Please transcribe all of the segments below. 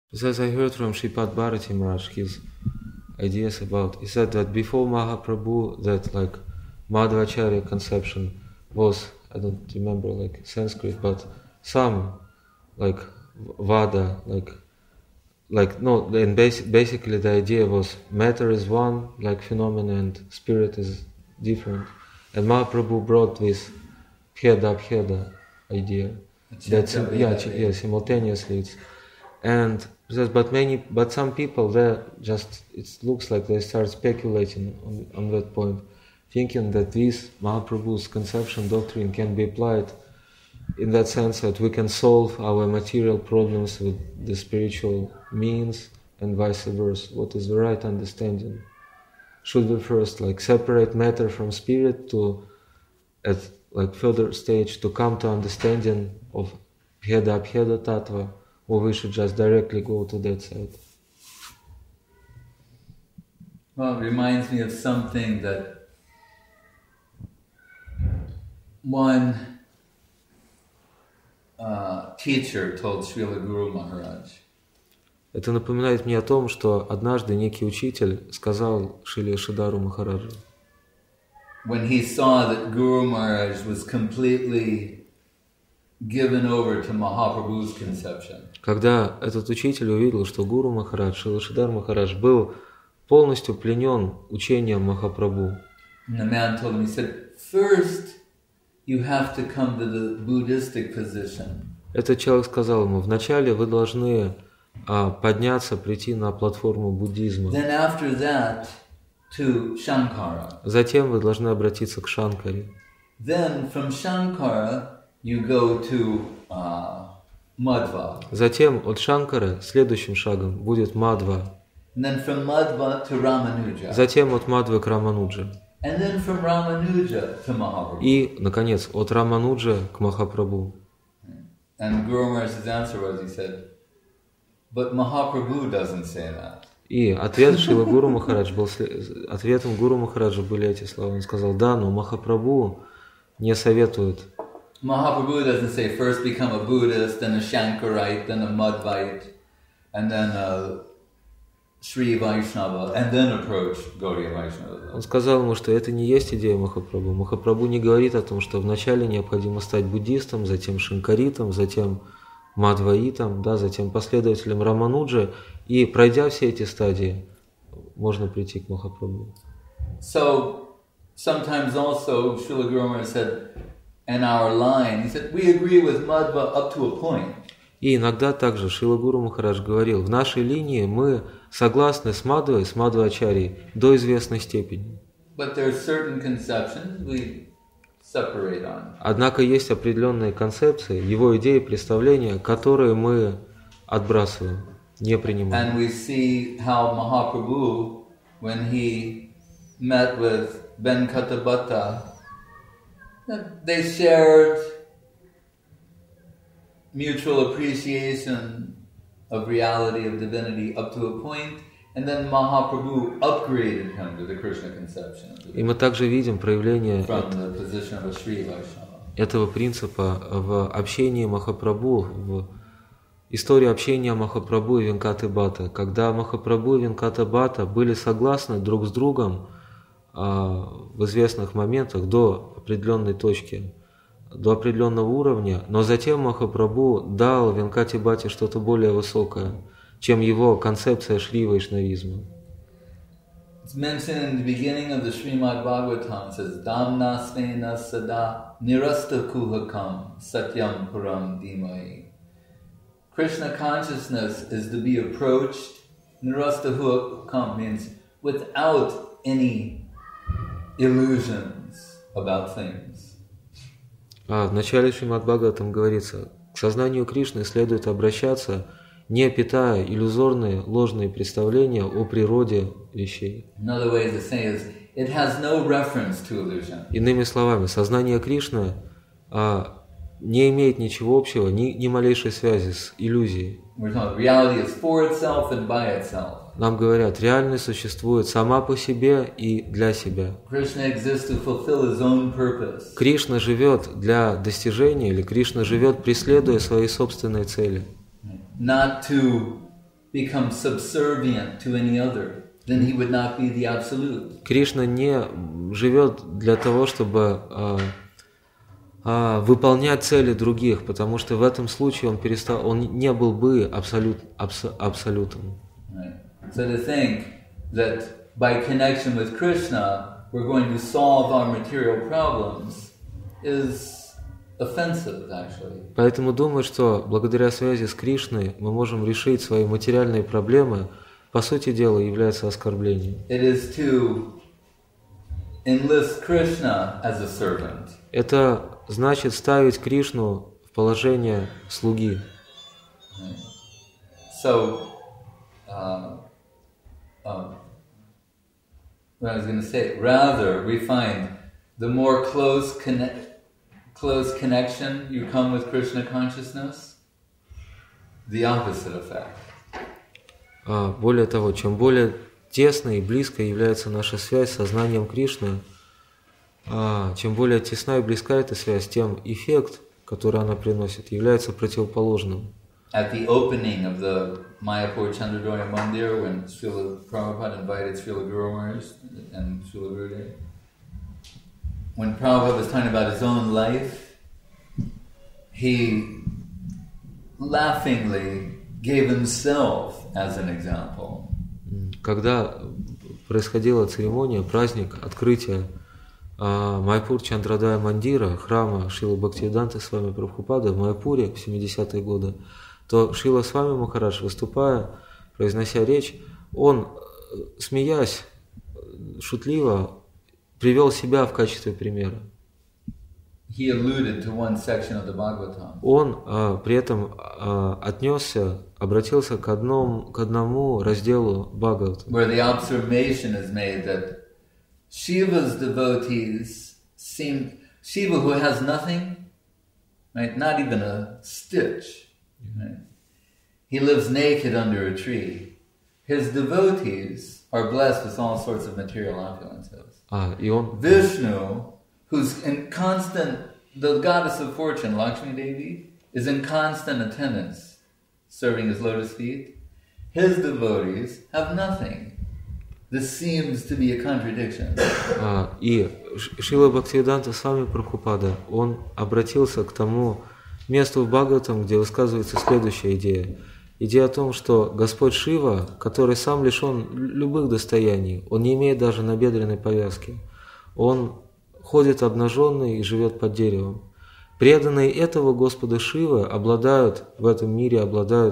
As I heard from Sripad Bharati Maharaj, his ideas about, he said that before Mahaprabhu, that like Madhvacharya conception was, I don't remember like Sanskrit, but some like Vada, like no, and basically the idea was matter is one, like phenomena, and spirit is different. And Mahaprabhu brought this Bheda idea. That's simultaneously. But some people there just, it looks like they start speculating on that point, thinking that this Mahaprabhu's conception doctrine can be applied in that sense that we can solve our material problems with the spiritual means and vice versa. What is the right understanding? Should we first like separate matter from spirit to, at like further stage, to come to understanding of Bheda Tattva, or we should just directly go to that side? Well, it reminds me of something that one teacher told Srila Guru Maharaj. Это напоминает мне о том, что однажды некий учитель сказал Шриле Шридару Махараджу. When he saw that Guru Maharaj was completely given over to Mahaprabhu's conception. Когда этот учитель увидел, что Гуру Махарадж, Шрила Шридар Махарадж был полностью пленен учением Махапрабху. And the man told him, he said, first you have to come to the Buddhistic position. Этот человек сказал ему: вначале вы должны подняться, прийти на платформу буддизма. Then after that to Shankara. Затем вы должны обратиться к Шанкаре. Then from Shankara you go to Madhva. Затем от Шанкары следующим шагом будет Мадва. And then from Madhva to Ramanuja. Затем от Мадвы к Рамануджа. And then from Ramanuja to Mahaprabhu. И, наконец, от Рамануджа к Махапрабху. And Guru Maharaj's answer was, he said, but Mahaprabhu doesn't say that. И ответ Шрила Гуру Махарадж был, ответом Гуру Махараджа были эти слова. Он сказал: да, но Махапрабху не советует. Mahaprabhu doesn't say first become a Buddhist, then a Shankarite, then a Madhvite, and then a Sri Vaishnava, and then approach Gaudiya Vaishnava. Он сказал ему, что это не есть идея Махапрабху. Махапрабху не говорит о том, что вначале необходимо стать буддистом, затем шанкаритом, затем мадваитом, да, затем последователем Рамануджа, и пройдя все эти стадии, можно прийти к Махапрабху. So sometimes also Srila Guru Maharaj said in our line, he said, we agree with Madhva up to a point. И иногда также Шрила Гуру Махарадж говорил: в нашей линии мы согласны с Мадвой, с Мадвачарьей до известной степени. But there are certain conceptions we separate on. Однако есть определенные концепции, его идеи, представления, которые мы отбрасываем, не принимаем. And we see how Mahaprabhu, when he met with Venkatabhatta, they shared mutual appreciation of reality, of divinity up to a point, and then Mahaprabhu upgraded him to the Krishna conception. И мы также видим проявление From the position of a Sri Vaishnava. этого принципа в общении Махапрабху, в истории общения Махапрабху и Венкаты Бхатта, когда Махапрабху и Венката Бхатта были согласны друг с другом в известных моментах до определенной точки, до определенного уровня, но затем Махапрабху дал Венкате Бхатте что-то более высокое, чем его концепция Шри Вайшнавизма. It's mentioned in the beginning of the Srimad Bhagavatam, it says, Damna Svena Sada Nirasta Kuhakam Satyam Puram Dhimai. Krishna consciousness is to be approached, Nirasta Kuhakam means without any illusions about things. В начале Шримад Бхагаватам говорится: к сознанию Кришны следует обращаться, не питая иллюзорные, ложные представления о природе вещей. Иными словами, сознание Кришны не имеет ничего общего, ни малейшей связи с иллюзией. Нам говорят, реальность существует сама по себе и для себя. Кришна живет для достижения, или Кришна живет, преследуя свои собственные цели. Not to become subservient to any other, then he would not be the absolute. Кришна не живет для того, чтобы выполнять цели других, потому что в этом случае он не был бы абсолютом. Right. So to think that by connection with Krishna we're going to solve our material problems is offensive, actually. Поэтому думаю, что благодаря связи с Кришной мы можем решить свои материальные проблемы, по сути дела, является оскорблением. It is to enlist Krishna as a servant. Это значит ставить Кришну в положение слуги. So, what I was going to say, rather we find the more close connection you come with Krishna consciousness, the opposite effect. Более того, чем более тесной и близкой является наша связь с сознанием Кришны, чем более тесна и близка эта связь, тем эффект, который она приносит, является противоположным. At the opening of the Mayapur Chandrodaya Mandir, when Srila Prabhupada invited Srila Guru Maharaj and Srila Gurudev, when Prabhupada was talking about his own life, he laughingly gave himself as an example. Когда происходила церемония, праздник открытия Майяпур Чандрадая Мандира, храма Шрилы Бхактивиданты Свами Прабхупады в Майяпуре в 70-е годы, то Шрила Свами Махарадж, выступая, произнося речь, он, смеясь, шутливо, привел себя в качестве примера. He alluded to one section of the Bhagavatam. Он при этом обратился к одному разделу Бхагаватам, Where the observation is made that Shiva's devotees Shiva who has nothing, right, not even a stitch, right? He lives naked under a tree. His devotees are blessed with all sorts of material opulences. И он Vishnu, who's in constant, the goddess of fortune, Lakshmi Devi, is in constant attendance, serving his lotus feet. His devotees have nothing. This seems to be a contradiction. И Шрила Бхактивиданта Свами Прабхупада, он обратился к тому месту в Бхагаватам, где высказывается следующая идея. Идея о том, что Господь Шива, который сам лишен любых достояний, он не имеет даже набедренной повязки, он ходит обнаженный и живет под деревом. Преданные этого Господа Шивы обладают в этом мире,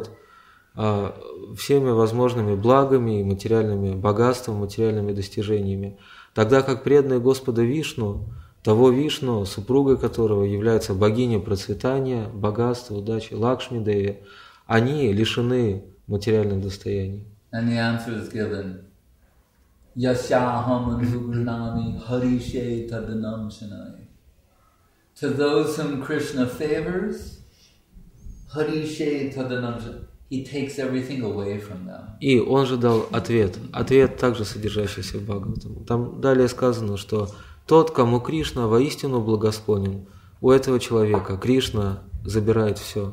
всеми возможными благами и материальными богатством, материальными достижениями. Тогда как преданные Господа Вишну, того Вишну, супругой которого является богиня процветания, богатства, удачи, Лакшми Деви, они лишены материальных достояний. And the answer is given. Yasyaham anugurnami harishe tadanam shanai. To those whom Krishna favors, harishe tadanam shanai. He takes everything away from them. И он же дал ответ также содержащийся в Бхагаватам. Там далее сказано, что тот, кому Кришна воистину благосклонен, у этого человека Кришна забирает все.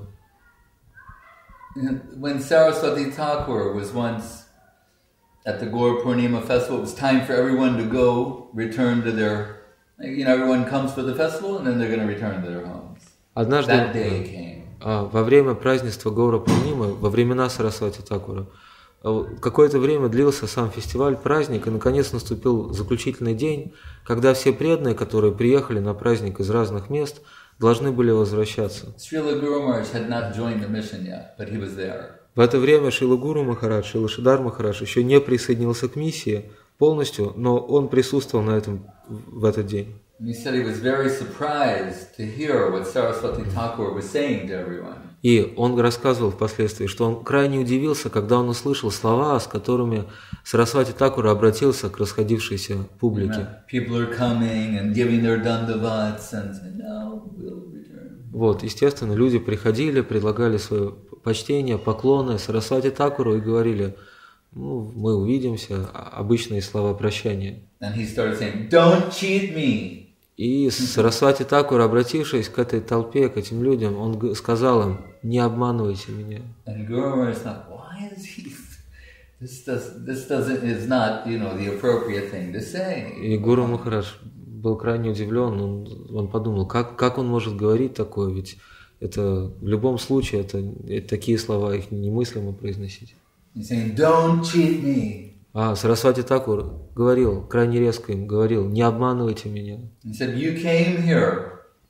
When Saraswati Thakur was once at the Gaur Purnima festival, it was time for everyone to go, return to their, everyone comes for the festival and then they're going to return to their homes. Однажды That day came. Во время празднества Гаура Пурнимы, во времена Сарасвати Такура, какое-то время длился сам фестиваль, праздник, и наконец наступил заключительный день, когда все преданные, которые приехали на праздник из разных мест, должны были возвращаться. В это время Шрила Гуру Махарадж, Шрила Шридар Махарадж еще не присоединился к миссии полностью, но он присутствовал в этот день. И он рассказывал впоследствии, что он крайне удивился, когда он услышал слова, с которыми Сарасвати Такур обратился к расходившейся публике. Вот, естественно, люди приходили, предлагали свое почтение, поклоны Сарасвати Такуру и говорили: мы увидимся, обычные слова прощания. И Сарасвати Такур, обратившись к этой толпе, к этим людям, он сказал им: не обманывайте меня. why is he? This is not, the appropriate thing to say. И Гуру Махарадж был крайне удивлен. Он подумал, как он может говорить такое, ведь это в любом случае это такие слова их немыслимо произносить. He's saying, "Don't cheat me." Сарасвати Такур говорил, крайне резко им говорил, не обманывайте меня. He said, "You came here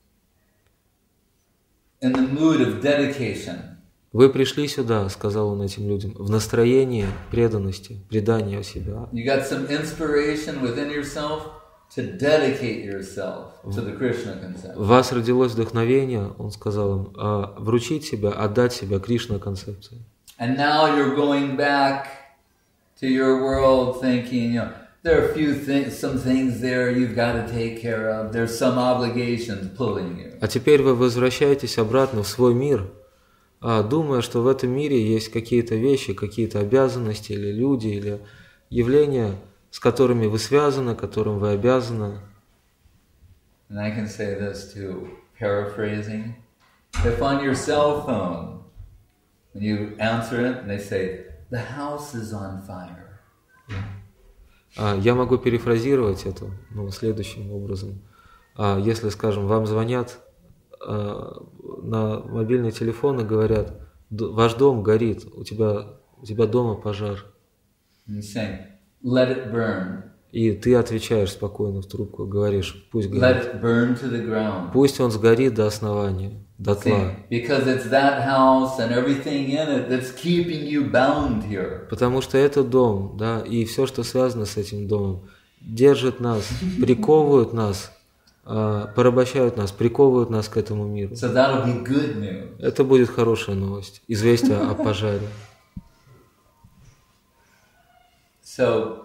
in the mood of dedication." Вы пришли сюда, сказал он этим людям, в настроении преданности, предания себя. You got some inspiration within yourself to dedicate yourself to the Krishna concept. В вас родилось вдохновение, он сказал им, вручить себя, отдать себя Кришна концепции. And now you're going back to your world thinking, there are some things there you've got to take care of. There's some obligations pulling you. А теперь вы возвращаетесь обратно в свой мир, думая, что в этом мире есть какие-то вещи, какие-то обязанности или люди, или явления, с которыми вы связаны, которым вы обязаны. And I can say this too, paraphrasing. If on your cell phone, when you answer it, and they say, the house is on fire. Я могу перефразировать это следующим образом. Если, скажем, вам звонят на мобильный телефон и говорят, ваш дом горит, у тебя дома пожар. And saying, let it burn. И ты отвечаешь спокойно в трубку, говоришь, пусть горит. Let it burn to the ground. Пусть он сгорит до основания, до тла. Because it's that house and everything in it that's keeping you bound here. Потому что это дом, да, и все, что связано с этим домом, держит нас, приковывают нас, порабощают нас, приковывают нас к этому миру. So that'll be good news. Это будет хорошая новость, известие о пожаре. So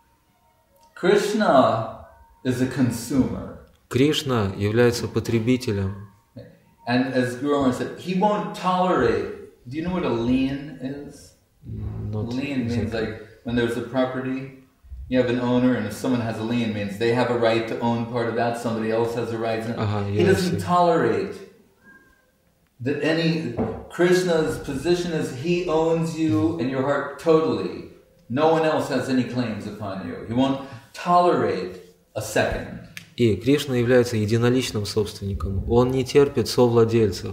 Krishna is a consumer. Кришна является потребителем. And as Guru said, he won't tolerate. Do you know what a lien is? Lien means like when there's a property, you have an owner, and if someone has a lien, means they have a right to own part of that. Somebody else has a right to. He doesn't tolerate that any. Krishna's position is he owns you and your heart totally. No one else has any claims upon you. He won't tolerate a second. И Кришна является единоличным собственником. Он не терпит совладельцев.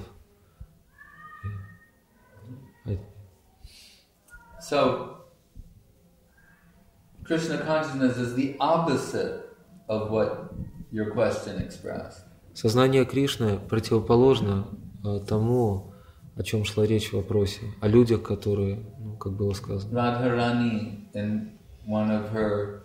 So, Krishna consciousness is the opposite of what your question expressed. Сознание Кришны противоположно тому, о чем шла речь в вопросе, о людях, которые, как было сказано. Radharani, in one of her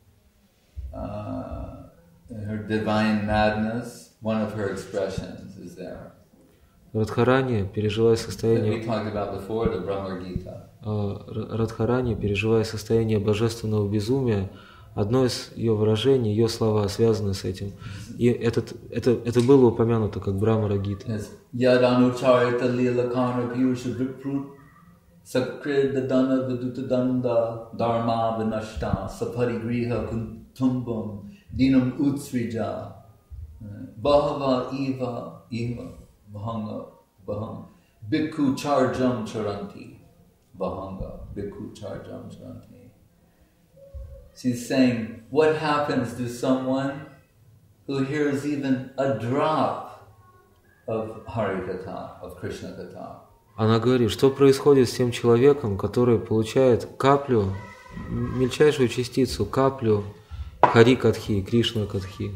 divine madness, one of her expressions is there. Радхарани, переживая состояние... We talked about before, the Brahma Gita. Радхарани, переживая состояние божественного безумия, одно из ее выражений, ее слова связаны с этим. И это было упомянуто как Брахма Гита. Yadanucharita lilakana piyusha viprut sakridadana vidutadanda dharma vinashta saparigriha kuntumbam dinam utsrija bahava eva bahanga bhikkhu charjam charanti bahanga bhikkhu charjam charanti. She's saying, what happens to someone who hears even a drop of Harikatha, of Krishna Katha? Она говорит, что происходит с тем человеком, который получает каплю, мельчайшую частицу, каплю Хари-катхи, Кришна-катхи.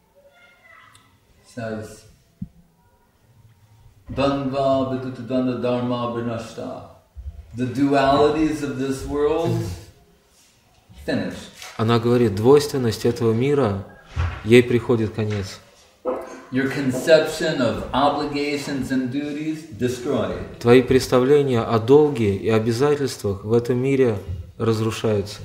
Says, Dhanva vidutadanda dharma vinashta. The dualities of this world finished. Она говорит, двойственность этого мира, ей приходит конец. Your conception of obligations and duties destroyed. Твои представления о долге и обязательствах в этом мире разрушаются.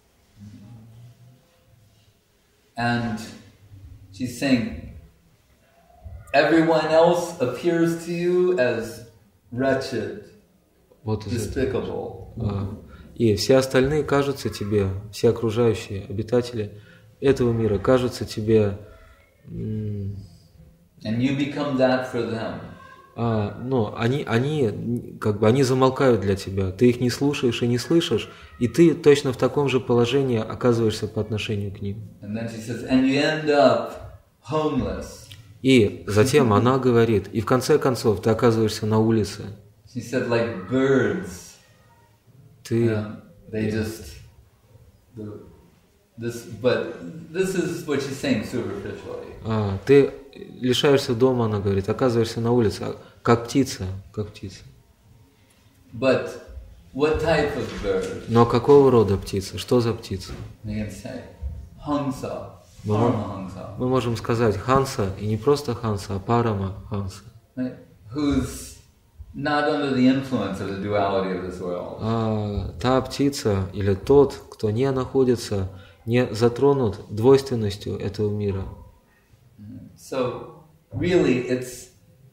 And she's saying, everyone else appears to you as wretched, despicable. И все остальные кажутся тебе, все окружающие обитатели этого мира кажутся тебе... And you become that for them. они замолкают для тебя. Ты их не слушаешь и не слышишь, и ты точно в таком же положении оказываешься по отношению к ним. And then she says, and you end up homeless. И затем она говорит, и в конце концов ты оказываешься на улице. She said, like birds. Ты... They just... But this is what she's saying superficially. Ты лишаешься дома, она говорит, оказываешься на улице, как птица, как птица. But what type of bird? Но какого рода птица? Что за птица? You can say, Hansa. Мы можем сказать Ханса, и не просто Ханса, а Парама Ханса. Right? Who's not under the influence of the duality of this world. Та птица или тот, кто не находится, не затронут двойственностью этого мира. So really it's,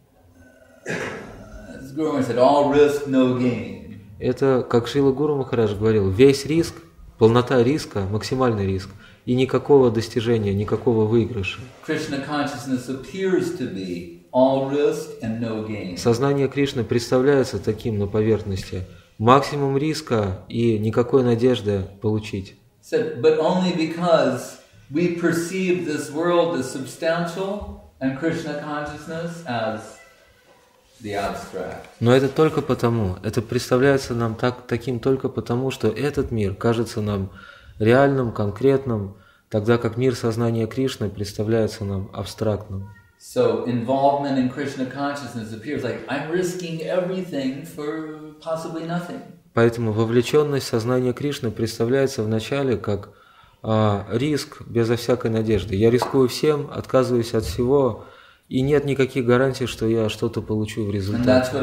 as Guru Maharaj said, all risk, no gain. Это, как Шрила Гуру Махарадж говорил, весь риск, полнота риска, максимальный риск, и никакого достижения, никакого выигрыша. Krishna consciousness appears to be all risk and no gain. Сознание Кришны представляется таким на поверхности. Максимум риска и никакой надежды получить. But only because we perceive this world as substantial and Krishna consciousness as the abstract. Но это только потому, это представляется нам таким только потому, что этот мир кажется нам реальным, конкретным, тогда как мир сознания Кришны представляется нам абстрактным. So involvement in Krishna consciousness appears like I'm risking everything for possibly nothing. Поэтому вовлеченность сознания Кришны представляется вначале как риск безо всякой надежды. Я рискую всем, отказываюсь от всего, и нет никаких гарантий, что я что-то получу в результате.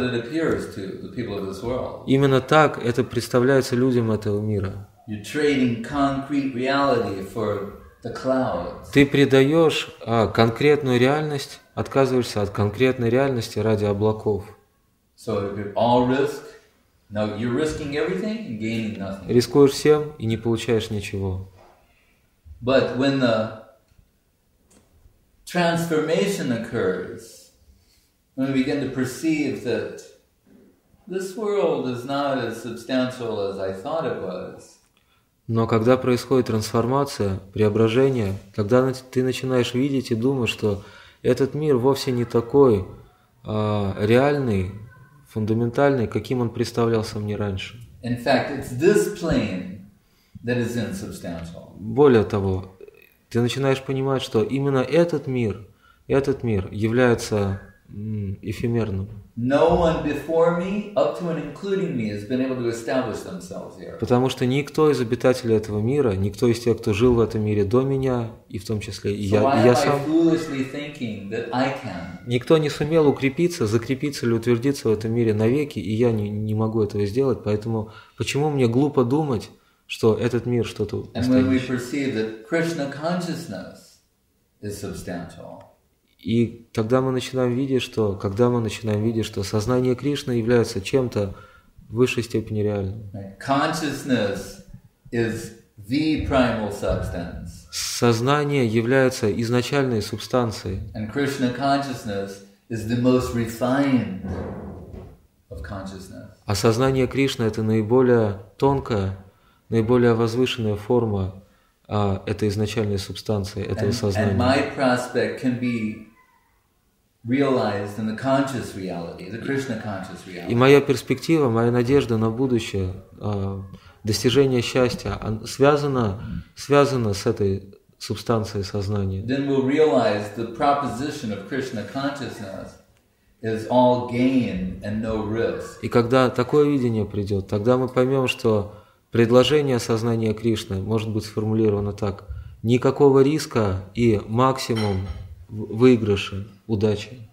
Именно так это представляется людям этого мира. Ты предаешь конкретную реальность, отказываешься от конкретной реальности ради облаков. Рискуешь всем и не получаешь ничего. But when the transformation occurs, when we begin to perceive that this world is not as substantial as I thought it was. Но когда происходит трансформация, преображение, тогда ты начинаешь видеть и думать, что этот мир вовсе не такой реальный, фундаментальный, каким он представлялся мне раньше. In fact, it's this plane that is insubstantial. Более того, ты начинаешь понимать, что именно этот мир является эфемерным. No one before me, up to and including me, has been able to establish themselves here. Потому что никто из обитателей этого мира, никто из тех, кто жил в этом мире до меня, и в том числе и я сам, никто не сумел укрепиться, закрепиться или утвердиться в этом мире навеки, и я не могу этого сделать, поэтому почему мне глупо думать, что этот мир что-то настоящее? И тогда мы начинаем видеть, что, сознание Кришны является чем-то в высшей степени реальным. Сознание является изначальной субстанцией. А сознание Кришны – это наиболее тонкая, наиболее возвышенная форма этой изначальной субстанции, этого сознания. И моя перспектива, моя надежда на будущее, достижение счастья, связано с этой субстанцией сознания. И когда такое видение придет, тогда мы поймем, что предложение сознания Кришны может быть сформулировано так: никакого риска и максимум выигрыша, удачи.